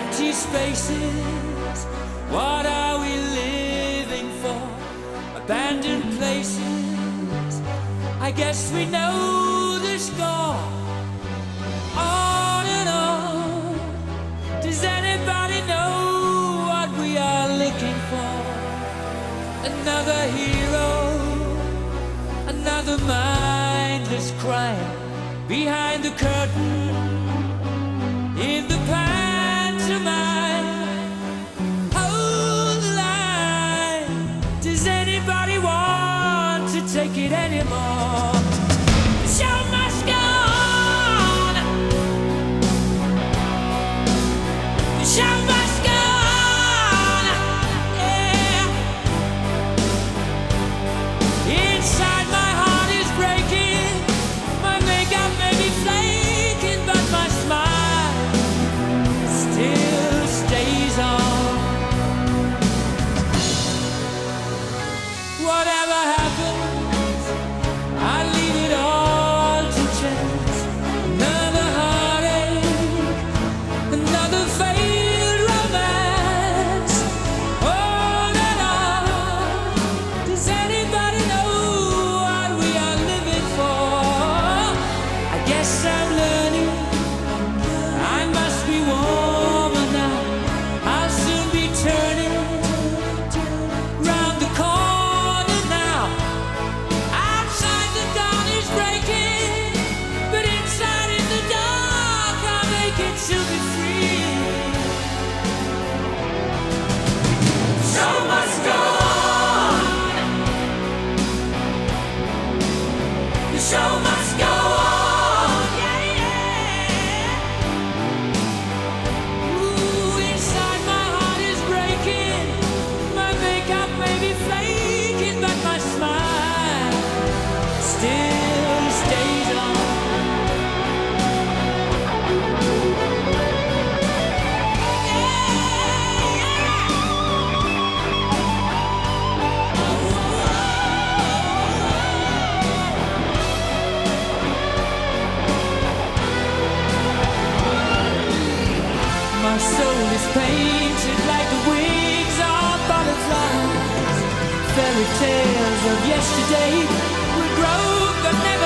empty spaces. What are we living for? Abandoned places. I guess we know the score. On and on. Does anybody know what we are looking for? Another hero, another mindless crime behind the curtain. In the pantomime, hold the line. Does anybody want to take it anymore? The show must go on. The show must go on. Yeah. Inside my heart is breaking. My makeup may be flaking, but my smile still stays on. Whatever happens, I leave it all to chance. Another heartache, another failed romance. On and on. Does anybody know what we are living for? I guess I'm learning. I must be warmer now. I'll soon be turning round the corner now. Outside the dawn is breaking, but inside in the dark I'll make it to be free. Show must go on. The show must go on. Yeah, yeah. Ooh, inside my heart is breaking. My makeup may be flaking, but my smile still stays on. My soul is painted like the wings of butterflies. Fairy tales of yesterday will grow but never